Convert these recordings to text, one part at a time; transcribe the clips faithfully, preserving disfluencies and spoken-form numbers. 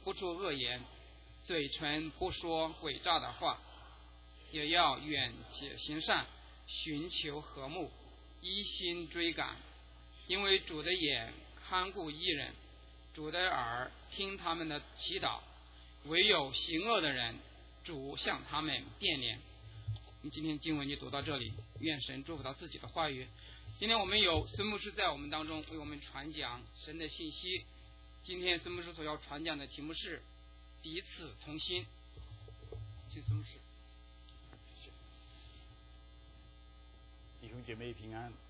不出恶言，嘴唇不说诡诈的话，也要远且行善，寻求和睦，一心追赶。因为主的眼看顾义人，主的耳听他们的祈祷，唯有行恶的人，主向他们电联。我们今天经文就读到这里，愿神祝福到自己的话语。今天我们有孙牧师在我们当中为我们传讲神的信息。今天孙牧师所要传讲的题目是彼此同心。请孙牧师。 弟兄姐妹平安。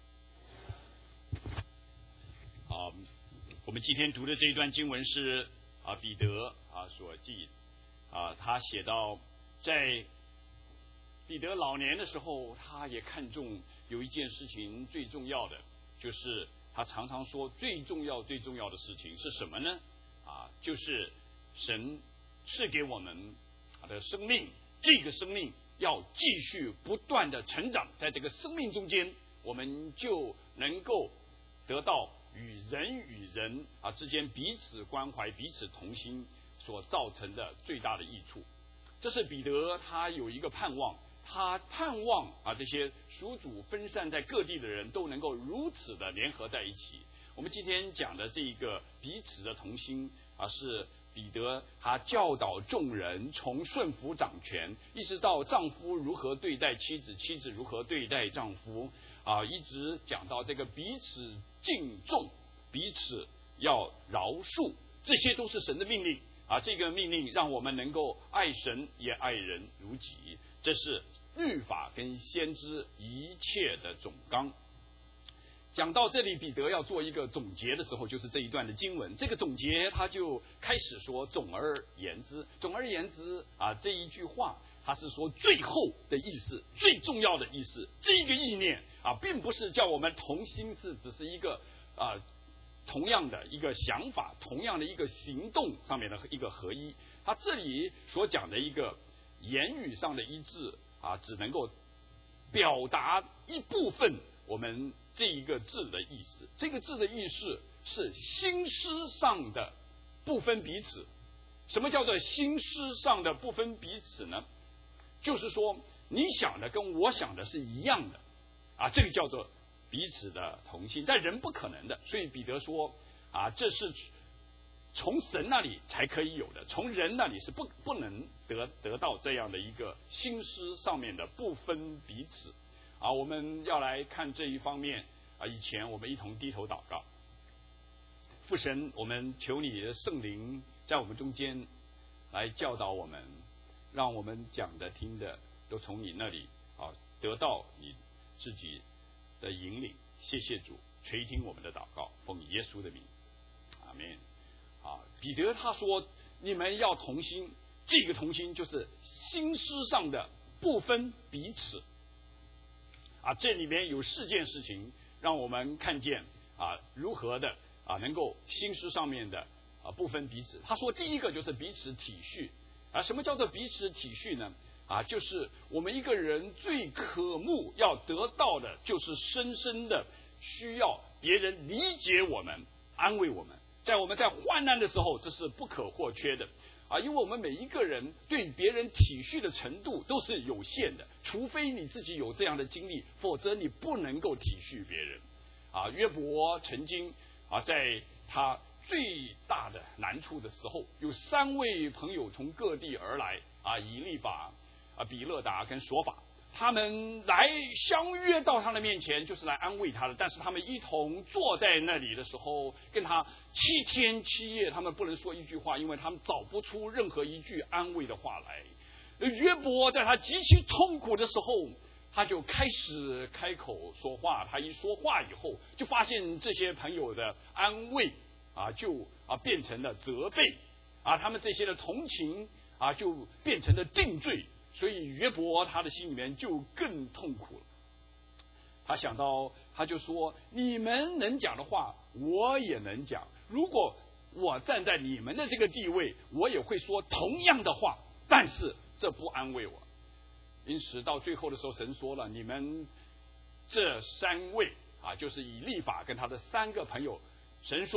好，我们今天读的这一段经文是啊彼得啊所记啊，他写到在彼得老年的时候，他也看重有一件事情最重要的，就是他常常说最重要最重要的事情是什么呢？啊，就是神赐给我们的生命，这个生命要继续不断的成长，在这个生命中间，我们就能够得到与人与人啊之间彼此关怀、彼此同心所造成的最大的益处。这是彼得他有一个盼望。他盼望啊，这些属主分散在各地的人都能够如此的联合在一起。我们今天讲的这一个彼此的同心啊，是彼得他教导众人从顺服掌权，一直到丈夫如何对待妻子，妻子如何对待丈夫啊，一直讲到这个彼此敬重，彼此要饶恕，这些都是神的命令啊。这个命令让我们能够爱神也爱人如己。这是律法跟先知一切的总纲。讲到这里，彼得要做一个总结的时候，就是这一段的经文。这个总结他就开始说总而言之，总而言之啊，这一句话他是说最后的意思，最重要的意思。这个意念啊，并不是叫我们同心，是只是一个啊同样的一个想法，同样的一个行动上面的一个合一。他这里所讲的一个言语上的一致啊，只能够表达一部分我们这一个字的意思。这个字的意思是心思上的不分彼此。什么叫做心思上的不分彼此呢？就是说你想的跟我想的是一样的啊，这个叫做彼此的同心，在人不可能的。所以彼得说啊，这是从神那里才可以有的，从人那里是不不能得得到这样的一个心思上面的不分彼此啊。我们要来看这一方面啊，以前我们一同低头祷告。父神，我们求你的圣灵在我们中间来教导我们，让我们讲的听的都从你那里啊得到你自己的引领。谢谢主，垂听我们的祷告，奉耶稣的名，阿们。啊，彼得他说你们要同心，这个同心就是心思上的不分彼此啊。这里面有四件事情让我们看见啊，如何的啊能够心思上面的啊不分彼此。他说第一个就是彼此体恤啊。什么叫做彼此体恤呢？啊，就是我们一个人最渴慕要得到的，就是深深的需要别人理解我们，安慰我们。在我们在患难的时候，这是不可或缺的啊！因为我们每一个人对别人体恤的程度都是有限的，除非你自己有这样的经历，否则你不能够体恤别人啊。约伯曾经啊，在他最大的难处的时候，有三位朋友从各地而来啊，以利法啊、比勒达跟索法。他们来相约到他的面前，就是来安慰他的。但是他们一同坐在那里的时候，跟他七天七夜，他们不能说一句话，因为他们找不出任何一句安慰的话来。约伯在他极其痛苦的时候，他就开始开口说话。他一说话以后，就发现这些朋友的安慰啊，就啊变成了责备啊，他们这些的同情啊，就变成了定罪。所以约伯他的心里面就更痛苦了。他想到，他就说：你们能讲的话，我也能讲。如果我站在你们的这个地位，我也会说同样的话，但是这不安慰我。因此到最后的时候，神说了：你们这三位啊，就是以利法跟他的三个朋友，神说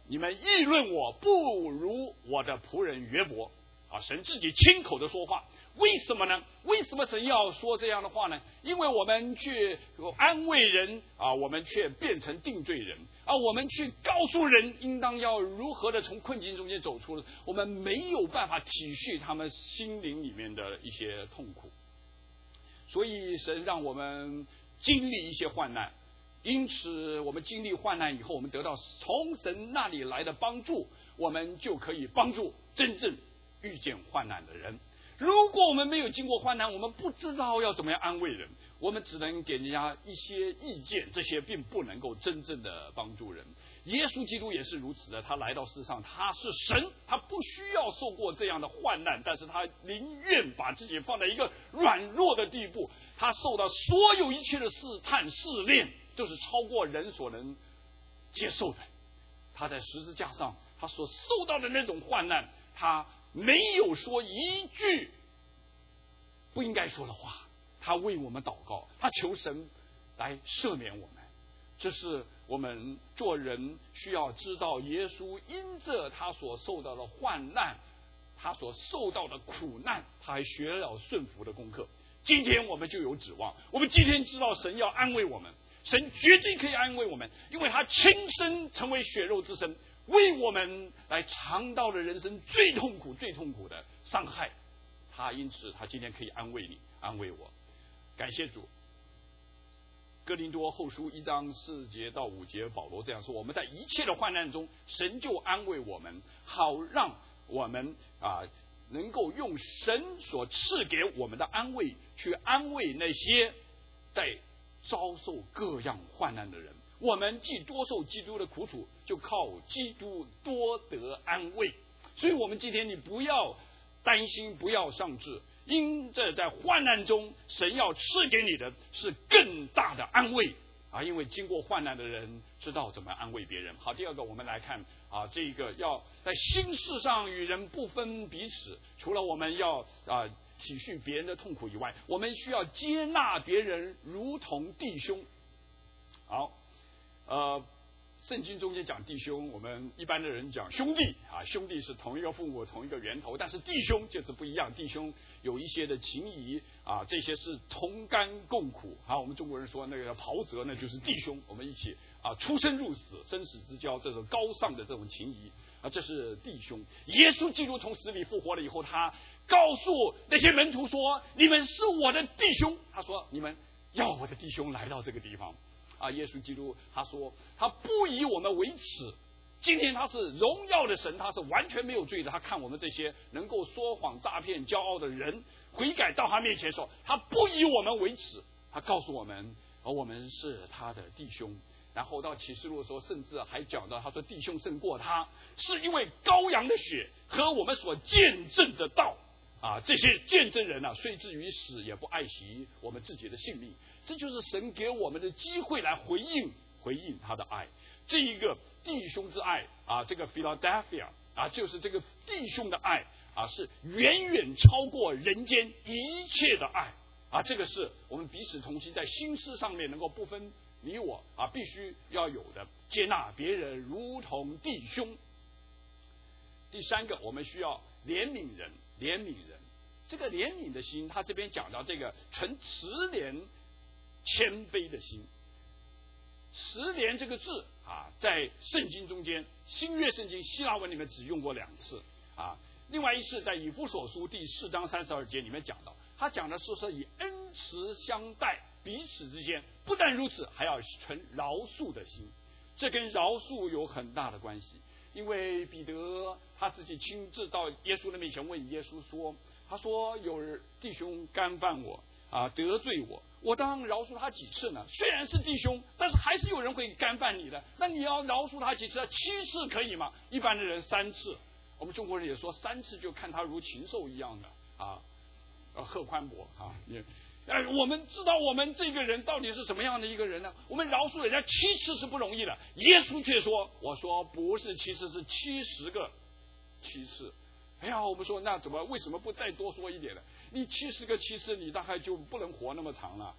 你们议论我不如我的仆人约伯。啊，神自己亲口的说话。为什么呢？为什么神要说这样的话呢？因为我们去安慰人啊，我们却变成定罪人啊，我们去告诉人应当要如何的从困境中间走出，我们没有办法体恤他们心灵里面的一些痛苦。所以神让我们经历一些患难，因此我们经历患难以后，我们得到从神那里来的帮助，我们就可以帮助真正遇见患难的人。如果我们没有经过患难，我们不知道要怎么样安慰人，我们只能给人家一些意见，这些并不能够真正的帮助人。耶稣基督也是如此的，他来到世上，他是神，他不需要受过这样的患难，但是他宁愿把自己放在一个软弱的地步，他受到所有一切的试探试炼，都是超过人所能接受的。他在十字架上他所受到的那种患难，他没有说一句不应该说的话，他为我们祷告，他求神来赦免我们。这是我们做人需要知道，耶稣因着他所受到的患难，他所受到的苦难，他还学了顺服的功课。今天我们就有指望，我们今天知道神要安慰我们，神绝对可以安慰我们，因为他亲身成为血肉之身，为我们来尝到了人生最痛苦最痛苦的伤害，他因此他今天可以安慰你，安慰我。感谢主。哥林多后书一章四节到五节，保罗这样说：我们在一切的患难中，神就安慰我们，好让我们啊能够用神所赐给我们的安慰去安慰那些在遭受各样患难的人。我们既多受基督的苦楚，就靠基督多得安慰。所以我们今天你不要担心，不要丧志，因着在患难中，神要赐给你的是更大的安慰啊！因为经过患难的人知道怎么安慰别人。好，第二个我们来看啊，这个要在心事上与人不分彼此，除了我们要啊体恤别人的痛苦以外，我们需要接纳别人如同弟兄。好，呃。圣经中间讲弟兄，我们一般的人讲兄弟啊，兄弟是同一个父母同一个源头，但是弟兄就是不一样，弟兄有一些的情谊啊，这些是同甘共苦啊。我们中国人说那个袍泽呢，就是弟兄，我们一起啊出生入死，生死之交，这种高尚的这种情谊啊，这是弟兄。耶稣基督从死里复活了以后，他告诉那些门徒说：“你们是我的弟兄。”他说：“你们要我的弟兄来到这个地方。”啊，耶稣基督他说他不以我们为耻，今天他是荣耀的神，他是完全没有罪的。他看我们这些能够说谎诈骗骄傲的人悔改到他面前说，他不以我们为耻，他告诉我们而我们是他的弟兄。然后到启示录的时候，甚至还讲到他说弟兄胜过他，是因为羔羊的血和我们所见证的道啊，这些见证人啊，虽至于死也不爱惜我们自己的性命。这就是神给我们的机会来回应回应他的爱。这一个弟兄之爱啊，这个 Philadelphia 啊，就是这个弟兄的爱啊，是远远超过人间一切的爱啊。这个是我们彼此同心，在心思上面能够不分你我啊，必须要有的，接纳别人如同弟兄。第三个，我们需要怜悯人，怜悯人。这个怜悯的心，他这边讲到这个存慈怜谦卑的心。慈怜这个字啊，在圣经中间，新约圣经希腊文里面只用过两次啊。另外一次在以弗所书第四章三十二节里面讲到，他讲的是说以恩慈相待，彼此之间不但如此，还要存饶恕的心。这跟饶恕有很大的关系，因为彼得他自己亲自到耶稣的面前问耶稣说，他说有弟兄干犯我啊，得罪我，我当饶恕他几次呢？虽然是弟兄，但是还是有人会干犯你的，那你要饶恕他几次？七次可以吗？一般的人三次，我们中国人也说三次就看他如禽兽一样的啊，呃，贺宽博啊，也，呃，我们知道我们这个人到底是什么样的一个人呢？我们饶恕人家七次是不容易的，耶稣却说，我说不是七次，是七十个七次。哎呀，我们说那怎么为什么不再多说一点呢？你七十个七次，你大概就不能活那么长了。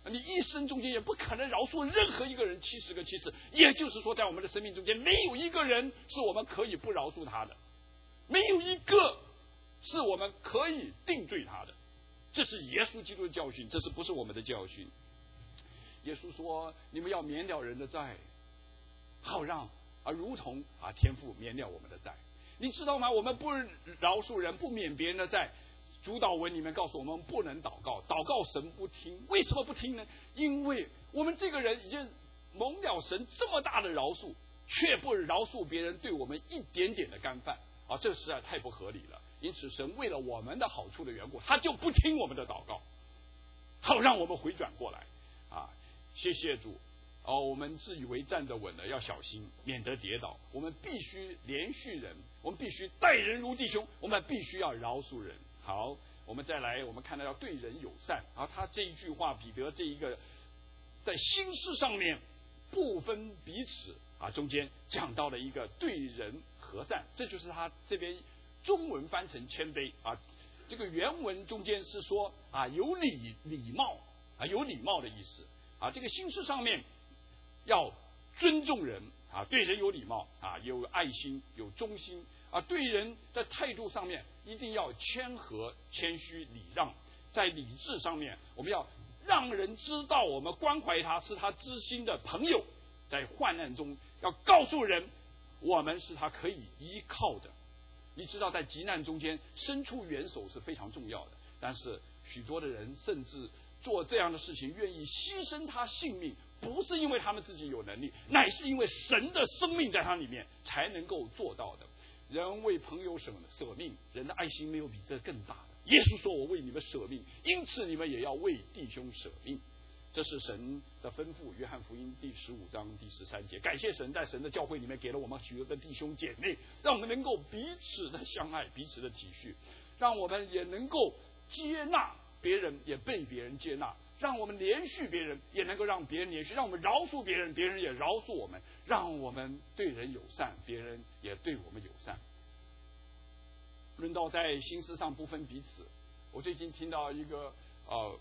你一生中间也不可能饶恕任何一个人七十个七十，也就是说，在我们的生命中间，没有一个人是我们可以不饶恕他的，没有一个是我们可以定罪他的。这是耶稣基督的教训，这是不是我们的教训？耶稣说：“你们要免了人的债，好让啊，如同啊天父免了我们的债。”你知道吗？我们不饶恕人，不免别人的债。主导文里面告诉我们不能祷告，祷告神不听。为什么不听呢？因为我们这个人已经蒙了神这么大的饶恕，却不饶恕别人对我们一点点的干犯啊，这实在太不合理了。因此，神为了我们的好处的缘故，他就不听我们的祷告，好让我们回转过来啊！谢谢主哦，我们自以为站得稳的要小心，免得跌倒。我们必须连续人，我们必须待人如弟兄，我们必须要饶恕人。好，我们再来，我们看到要对人友善。啊，他这一句话，彼得这一个在心事上面不分彼此啊，中间讲到了一个对人和善，这就是他这边中文翻成谦卑啊，这个原文中间是说啊有礼礼貌啊有礼貌的意思啊，这个心事上面要尊重人啊，对人有礼貌啊，有爱心，有忠心啊，对人在态度上面一定要谦和、谦虚、礼让，在理智上面，我们要让人知道我们关怀他，是他知心的朋友，在患难中要告诉人，我们是他可以依靠的。你知道，在急难中间伸出援手是非常重要的，但是许多的人甚至做这样的事情，愿意牺牲他性命，不是因为他们自己有能力，乃是因为神的生命在他里面才能够做到的。人为朋友舍舍命，人的爱心没有比这更大的。耶稣说：“我为你们舍命，因此你们也要为弟兄舍命。”这是神的吩咐。约翰福音第十五章第十三节。感谢神，在神的教会里面给了我们许多的弟兄姐妹，让我们能够彼此的相爱，彼此的体恤，让我们也能够接纳别人，也被别人接纳，让我们连续别人，也能够让别人连续，让我们饶恕别人，别人也饶恕我们，让我们对人友善，别人也对我们友善。论到在心思上不分彼此，我最近听到一个呃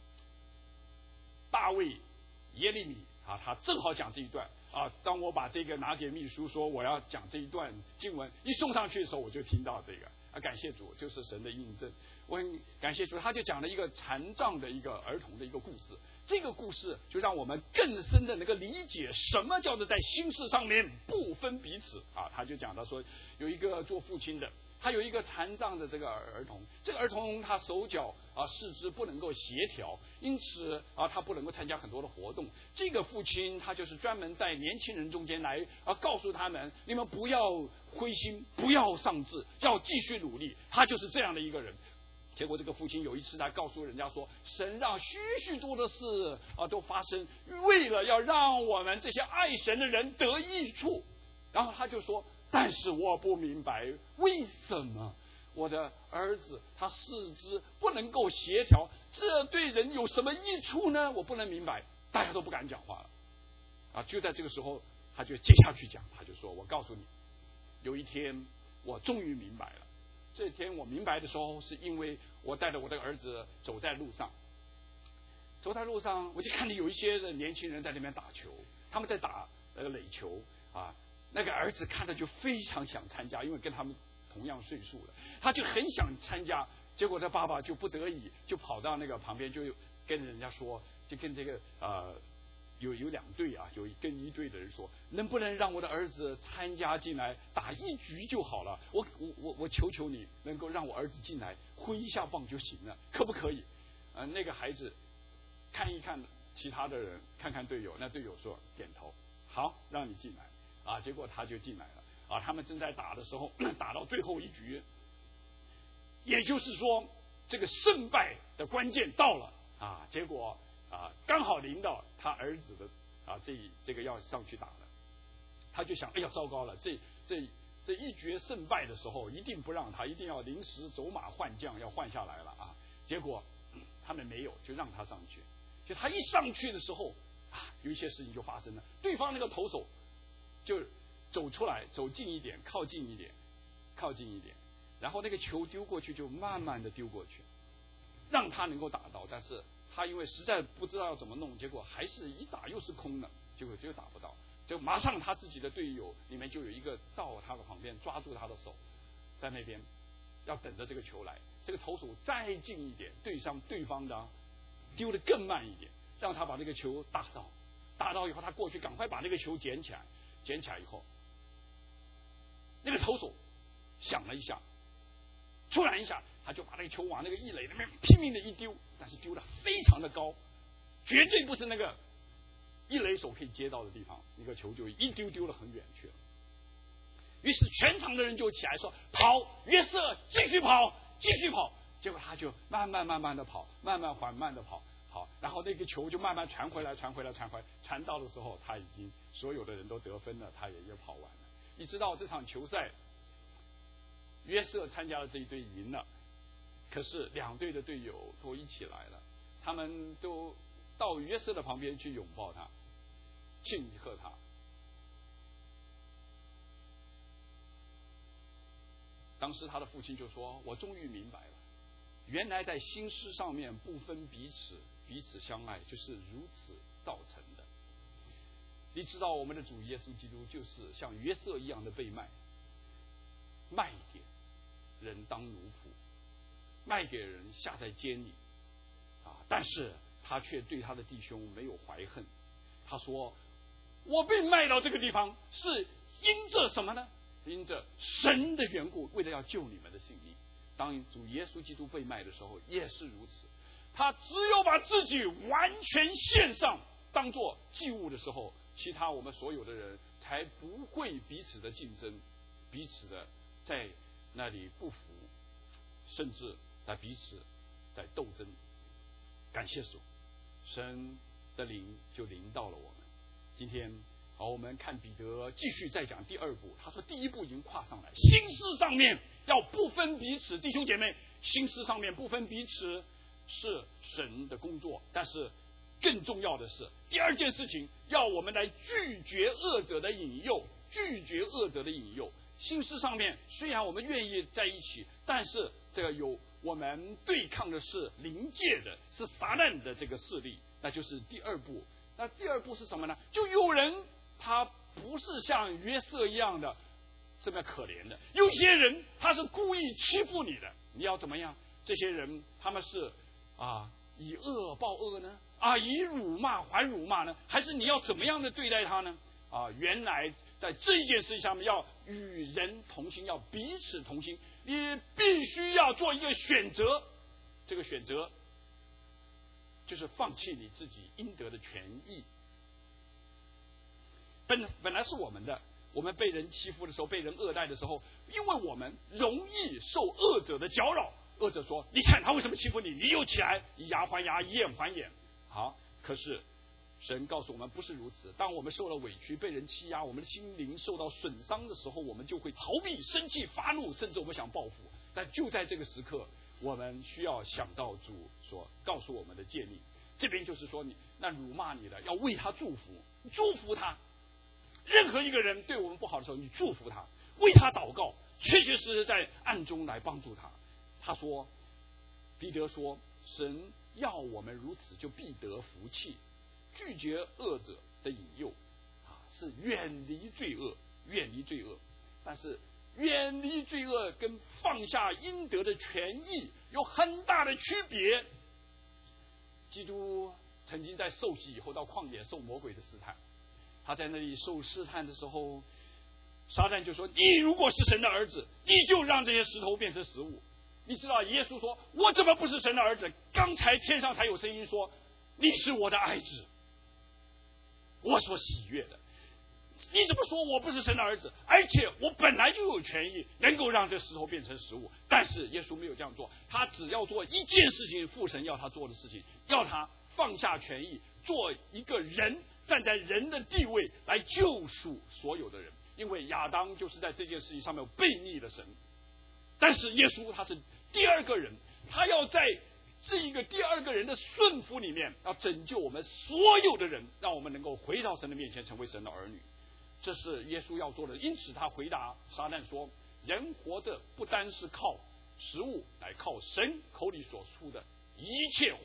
大卫耶利米啊，他正好讲这一段啊。当我把这个拿给秘书说我要讲这一段经文一送上去的时候，我就听到这个啊，感谢主，就是神的印证。我很感谢主，他就讲了一个残障的一个儿童的一个故事。这个故事就让我们更深的能够理解什么叫做在心事上面不分彼此啊。他就讲到说，有一个做父亲的，他有一个残障的这个儿童，这个儿童他手脚啊四肢不能够协调，因此啊他不能够参加很多的活动。这个父亲他就是专门在年轻人中间来啊告诉他们，你们不要灰心，不要丧志，要继续努力。他就是这样的一个人。结果这个父亲有一次他告诉人家说，神让许许多的事啊都发生，为了要让我们这些爱神的人得益处。然后他就说，但是我不明白为什么我的儿子他四肢不能够协调，这对人有什么益处呢？我不能明白。大家都不敢讲话了啊！就在这个时候，他就接下去讲，他就说，我告诉你，有一天我终于明白了。这天我明白的时候，是因为我带着我的儿子走在路上，走在路上，我就看见有一些的年轻人在那边打球，他们在打那个垒球啊。那个儿子看着就非常想参加，因为跟他们同样岁数了，他就很想参加。结果他爸爸就不得已就跑到那个旁边，就跟人家说，就跟这个呃有有两队啊，有跟一队的人说，能不能让我的儿子参加进来，打一局就好了？我我我我求求你，能够让我儿子进来挥一下棒就行了，可不可以？呃，那个孩子看一看其他的人，看看队友，那队友说点头，好，让你进来啊。结果他就进来了啊。他们正在打的时候，打到最后一局，也就是说这个胜败的关键到了啊。结果啊，刚好临到他儿子的啊，这这个要上去打了，他就想，哎呀，糟糕了，这这这一决胜败的时候，一定不让他，一定要临时走马换将，要换下来了啊。结果他们没有，就让他上去。就他一上去的时候啊，有一些事情就发生了，对方那个投手就走出来，走近一点，靠近一点，靠近一点，然后那个球丢过去就慢慢的丢过去，让他能够打到，但是他因为实在不知道要怎么弄，结果还是一打又是空的，结果就打不到，就马上他自己的队友里面就有一个到他的旁边抓住他的手，在那边要等着这个球来。这个投手再近一点，对上对方的丢得更慢一点，让他把那个球打到，打到以后他过去赶快把那个球捡起来，捡起来以后，那个投手想了一下，突然一下他就把那个球往那个一垒那边拼命的一丢，但是丢得非常的高，绝对不是那个一垒手可以接到的地方，那个球就一丢丢了很远去了。于是全场的人就起来说：“跑，约瑟，继续跑，继续跑。”结果他就慢慢慢慢的跑，慢慢缓慢的跑，好，然后那个球就慢慢传回来，传回来，传回来，传到的时候，他已经所有的人都得分了，他也也跑完了。你知道这场球赛，约瑟参加了这一队赢了，可是两队的队友都一起来了，他们都到约瑟的旁边去拥抱他，庆贺他。当时他的父亲就说：“我终于明白了，原来在心思上面不分彼此，彼此相爱，就是如此造成的。”你知道我们的主耶稣基督就是像约瑟一样的被卖，卖给人当奴仆，卖给人下在监里啊！但是他却对他的弟兄没有怀恨。他说：“我被卖到这个地方，是因着什么呢？因着神的缘故，为了要救你们的性命。”当主耶稣基督被卖的时候也是如此，他只有把自己完全献上当作祭物的时候，其他我们所有的人才不会彼此的竞争，彼此的在那里不服，甚至在彼此在斗争。感谢主，神的灵就临到了我们。今天好，我们看彼得继续再讲第二步。他说第一步已经跨上来，心思上面要不分彼此，弟兄姐妹，心思上面不分彼此是神的工作，但是更重要的是第二件事情，要我们来拒绝恶者的引诱，拒绝恶者的引诱。心思上面虽然我们愿意在一起，但是这个有我们对抗的是灵界的，是撒旦的这个势力，那就是第二步。那第二步是什么呢？就有人他不是像约瑟一样的这么可怜的，有些人他是故意欺负你的，你要怎么样？这些人他们是啊以恶报恶呢？啊以辱骂还辱骂呢？还是你要怎么样的对待他呢？啊，原来在这一件事情上面要与人同心，要彼此同心，你必须要做一个选择，这个选择就是放弃你自己应得的权益。本本来是我们的，我们被人欺负的时候，被人恶待的时候，因为我们容易受恶者的搅扰。恶者说：“你看他为什么欺负你？你又起来以牙还牙，以眼还眼。”好，可是神告诉我们不是如此。当我们受了委屈，被人欺压，我们的心灵受到损伤的时候，我们就会逃避、生气、发怒，甚至我们想报复。但就在这个时刻，我们需要想到主所告诉我们的诫命。这边就是说，你那辱骂你的，要为他祝福，祝福他。任何一个人对我们不好的时候，你祝福他，为他祷告，确确实实在暗中来帮助他。他说，彼得说，神要我们如此，就必得福气。拒绝恶者的引诱啊，是远离罪恶，远离罪恶。但是远离罪恶跟放下应得的权益有很大的区别。基督曾经在受洗以后到旷野受魔鬼的试探，他在那里受试探的时候，撒旦就说：“你如果是神的儿子，你就让这些石头变成食物。”你知道耶稣说：“我怎么不是神的儿子？刚才天上才有声音说，你是我的爱子，我所喜悦的。你怎么说我不是神的儿子？而且我本来就有权益能够让这石头变成食物。”但是耶稣没有这样做，他只要做一件事情，父神要他做的事情，要他放下权益，做一个人，站在人的地位来救赎所有的人。因为亚当就是在这件事情上面背逆了神，但是耶稣他是第二个人，他要在这一个第二个人的顺服里面，要拯救我们所有的人，让我们能够回到神的面前，成为神的儿女。这是耶稣要做的。因此他回答撒旦说：“人活着不单是靠食物，乃靠神口里所出的一切话。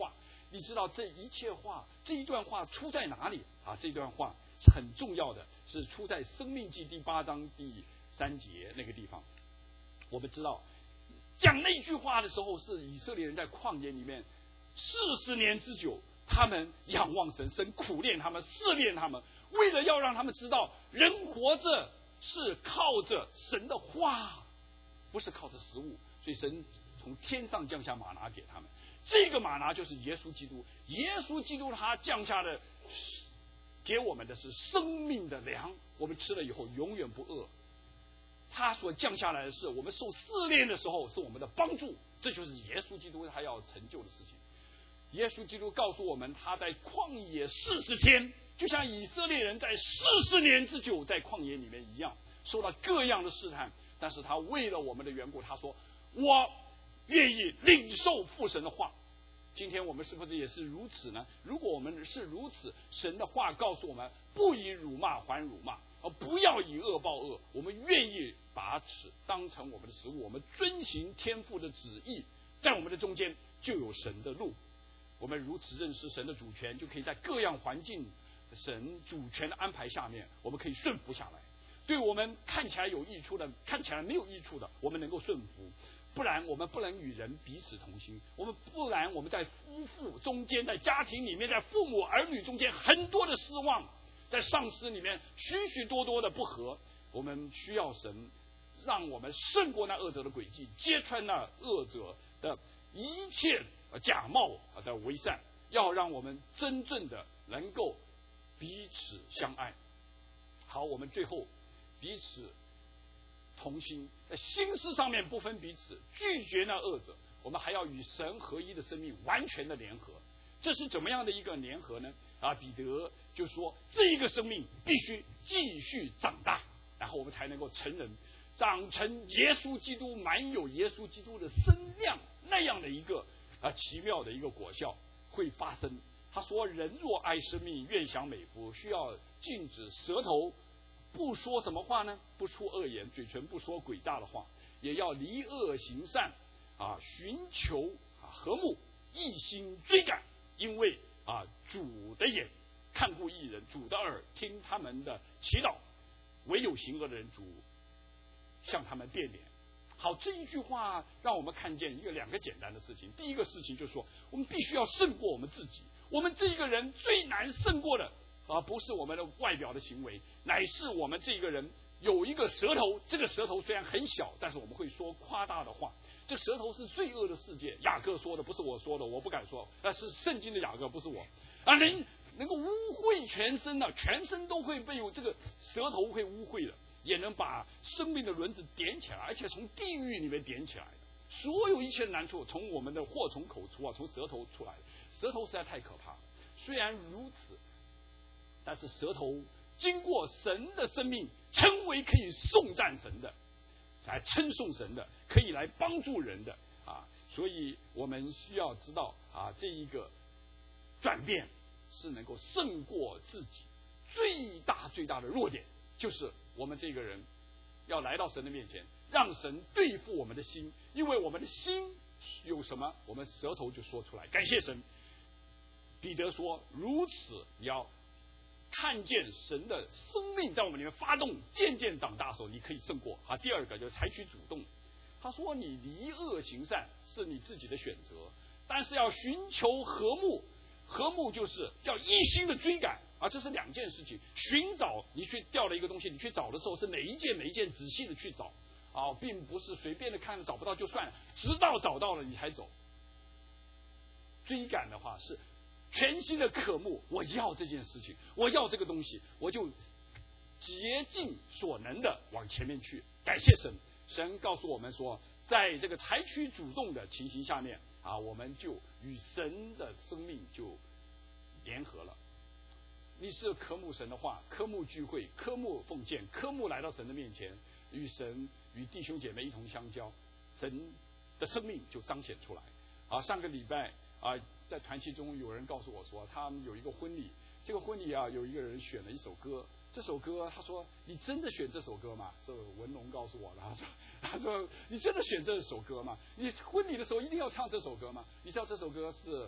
你知道这一切话，这一段话出在哪里啊？这段话是很重要的，是出在《申命记》第八章第三节那个地方。我们知道，讲那句话的时候，是以色列人在旷野里面四十年之久，他们仰望神，神苦练他们，试炼他们，为了要让他们知道，人活着是靠着神的话，不是靠着食物。所以神从天上降下玛拿给他们，这个玛拿就是耶稣基督。耶稣基督他降下的给我们的是生命的粮，我们吃了以后永远不饿。他所降下来的是我们受试炼的时候是我们的帮助，这就是耶稣基督他要成就的事情。耶稣基督告诉我们，他在旷野四十天，就像以色列人在四十年之久在旷野里面一样，受到各样的试探，但是他为了我们的缘故，他说我愿意领受父神的话。今天我们是不是也是如此呢？如果我们是如此，神的话告诉我们，不以辱骂还辱骂，而不要以恶报恶，我们愿意把此当成我们的食物，我们遵行天父的旨意，在我们的中间就有神的路。我们如此认识神的主权，就可以在各样环境神主权的安排下面，我们可以顺服下来。对我们看起来有益处的，看起来没有益处的，我们能够顺服。不然我们不能与人彼此同心，我们不然我们在夫妇中间，在家庭里面，在父母儿女中间很多的失望，在上司里面许许多多的不和，我们需要神让我们胜过那恶者的诡计，揭穿那恶者的一切假冒的伪善，要让我们真正的能够彼此相爱。好，我们最后彼此同心，在心思上面不分彼此，拒绝那恶者。我们还要与神合一的生命完全的联合。这是怎么样的一个联合呢？啊，彼得就说，这一个生命必须继续长大，然后我们才能够成人，长成耶稣基督，满有耶稣基督的身量，那样的一个啊奇妙的一个果效会发生。他说，人若爱生命，愿享美福，需要禁止舌头不说什么话呢？不出恶言，嘴唇不说诡诈的话，也要离恶行善啊，寻求啊和睦，一心追赶。因为啊，主的眼看顾义人，主的耳听他们的祈祷，唯有行恶的人，主向他们变脸。好，这一句话让我们看见一个两个简单的事情。第一个事情就是说，我们必须要胜过我们自己。我们这一个人最难胜过的而不是我们的外表的行为，乃是我们这个人有一个舌头。这个舌头虽然很小，但是我们会说夸大的话。这舌头是罪恶的世界，雅各说的，不是我说的，我不敢说，那是圣经的雅各，不是我。啊，能能够污秽全身的，全身都会被这个舌头会污秽的，也能把生命的轮子点起来，而且从地狱里面点起来的。所有一切难处从我们的祸从口出啊，从舌头出来的。舌头实在太可怕了。虽然如此，但是舌头经过神的生命，成为可以颂赞神的，来称颂神的，可以来帮助人的啊。所以我们需要知道啊，这一个转变是能够胜过自己最大最大的弱点，就是我们这个人要来到神的面前，让神对付我们的心，因为我们的心有什么，我们舌头就说出来。感谢神。彼得说，如此你要看见神的生命在我们里面发动，渐渐长大的时候，你可以胜过。好，第二个就是采取主动。他说，你离恶行善是你自己的选择，但是要寻求和睦。和睦就是要一心的追赶啊，这是两件事情。寻找，你去掉了一个东西，你去找的时候是每一件每一件仔细的去找啊，并不是随便的看找不到就算了，直到找到了你才走。追赶的话是全新的渴慕，我要这件事情，我要这个东西，我就竭尽所能的往前面去。感谢神，神告诉我们说，在这个采取主动的情形下面啊，我们就与神的生命就联合了。你是科目神的话，科目聚会，科目奉献，科目来到神的面前，与神与弟兄姐妹一同相交，神的生命就彰显出来。啊，上个礼拜啊，在团契中有人告诉我说，他们有一个婚礼，这个婚礼啊，有一个人选了一首歌，这首歌他说，你真的选这首歌吗？是文龙告诉我的。他说他说你真的选这首歌吗？你婚礼的时候一定要唱这首歌吗？你知道这首歌是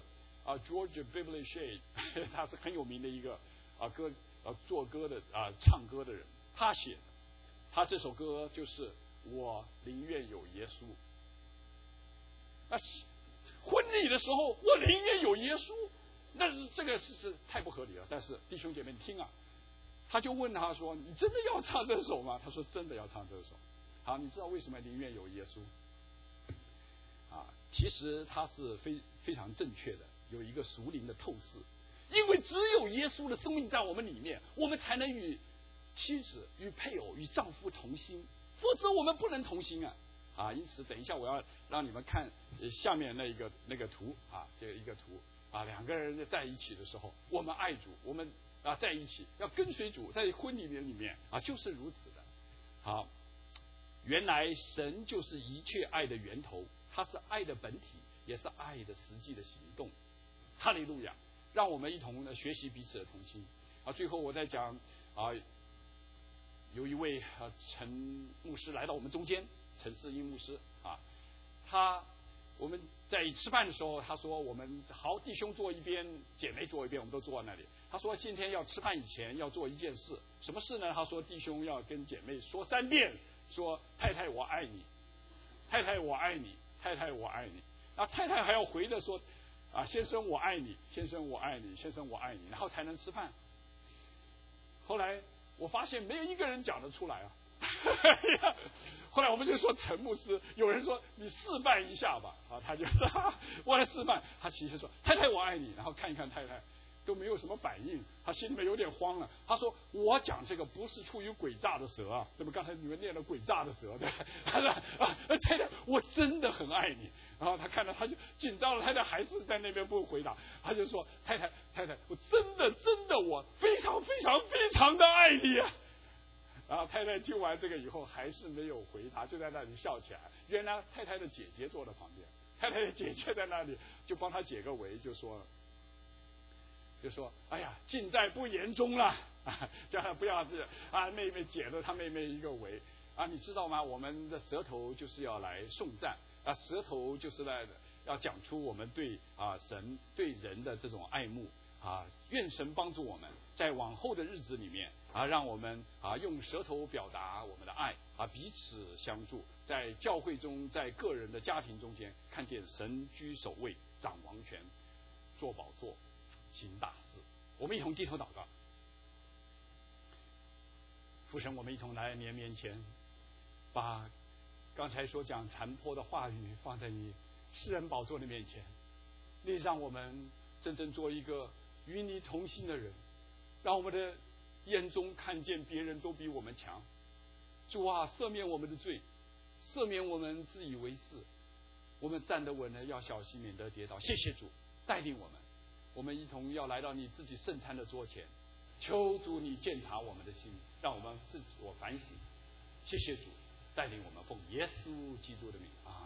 啊 George Beverly Shea， 他是很有名的一个啊歌啊作歌的啊唱歌的人，他写的，他这首歌就是我宁愿有耶稣。啊，婚礼的时候我宁愿有耶稣，但是这个是是太不合理了。但是弟兄姐妹你听啊，他就问他说：“你真的要唱这首吗？”他说：“真的要唱这首。”好，你知道为什么宁愿有耶稣？啊，其实他是非非常正确的，有一个属灵的透视。因为只有耶稣的生命在我们里面，我们才能与妻子、与配偶、与丈夫同心，否则我们不能同心啊！啊，因此等一下我要让你们看下面那一个那个图啊，这个一个图啊，两个人在一起的时候，我们爱主，我们啊在一起要跟随主，在婚礼里面啊就是如此的。好，原来神就是一切爱的源头，他是爱的本体，也是爱的实际的行动。哈利路亚！让我们一同呢学习彼此的同心啊。最后我再讲啊，有一位啊陈牧师来到我们中间，陈世英牧师啊，他我们在吃饭的时候，他说我们好弟兄坐一边，姐妹坐一边，我们都坐在那里。他说今天要吃饭以前要做一件事，什么事呢？他说弟兄要跟姐妹说三遍，说太太我爱你，太太我爱你，太太我爱你。啊，太太还要回的说啊，先生我爱你，先生我爱你，先生我爱你，然后才能吃饭。后来我发现没有一个人讲得出来啊。后来我们就说陈牧师，有人说你示范一下吧，啊，他就说我来示范。他其实说太太我爱你，然后看一看太太都没有什么反应，他心里面有点慌了。他说我讲这个不是出于诡诈的舌啊，对吧？刚才你们念了诡诈的舌，对吧？他说啊，太太我真的很爱你。然后他看到他就紧张了，太太还是在那边不回答，他就说太太太太我真的真的我非常非常非常的爱你啊。然后太太听完这个以后还是没有回答，就在那里笑起来。原来太太的姐姐坐在旁边，太太的姐姐在那里就帮他解个围，就说就说哎呀尽在不言中了啊，叫他不要啊妹妹解了他妹妹一个围啊。你知道吗？我们的舌头就是要来颂赞啊，舌头就是来要讲出我们对啊神对人的这种爱慕啊。愿神帮助我们在往后的日子里面啊，让我们啊用舌头表达我们的爱啊，彼此相助，在教会中，在个人的家庭中间，看见神居首位，掌王权，坐宝座，行大事。我们一同低头祷告。父神，我们一同来你面前，把刚才所讲残破的话语放在你施恩宝座的面前，你让我们真正做一个与你同心的人，让我们的眼中看见别人都比我们强。主啊，赦免我们的罪，赦免我们自以为是，我们站得稳呢，要小心免得跌倒。谢谢主带领我们，我们一同要来到你自己圣餐的桌前，求主你鉴察我们的心，让我们自我反省。谢谢主带领我们，奉耶稣基督的名啊。